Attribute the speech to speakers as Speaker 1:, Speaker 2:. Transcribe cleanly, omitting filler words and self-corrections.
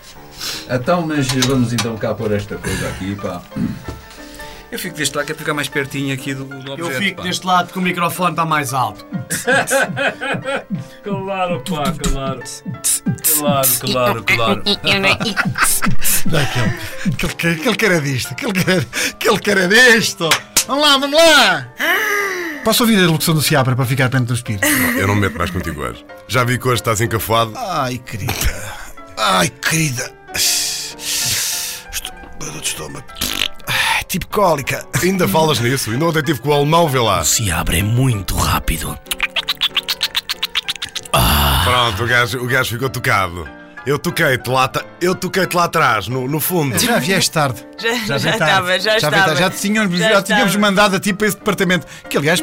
Speaker 1: Então, mas vamos então cá pôr esta coisa aqui, pá.
Speaker 2: Eu fico deste lado, que é para ficar mais pertinho aqui do objeto.
Speaker 3: Eu fico deste lado que o microfone está mais alto.
Speaker 1: Claro, pá, claro. Claro.
Speaker 4: Aquele quer é disto. Aquele quer é disto. Vamos lá. Posso ouvir a locução do Seabra para ficar perto do espírito?
Speaker 5: Eu não me meto mais contigo hoje. Já vi que hoje estás encafado.
Speaker 4: Ai, querida. Dor de estômago. Tipo cólica.
Speaker 5: Ainda falas nisso? Ainda ontem tive com o alemão, vê lá.
Speaker 3: O Seabra é muito rápido.
Speaker 5: Pronto, o gajo ficou tocado. Eu toquei-te lá atrás, no fundo.
Speaker 4: Já vieste tarde.
Speaker 6: Já estava.
Speaker 4: Já tínhamos mandado a ti para esse departamento. Que aliás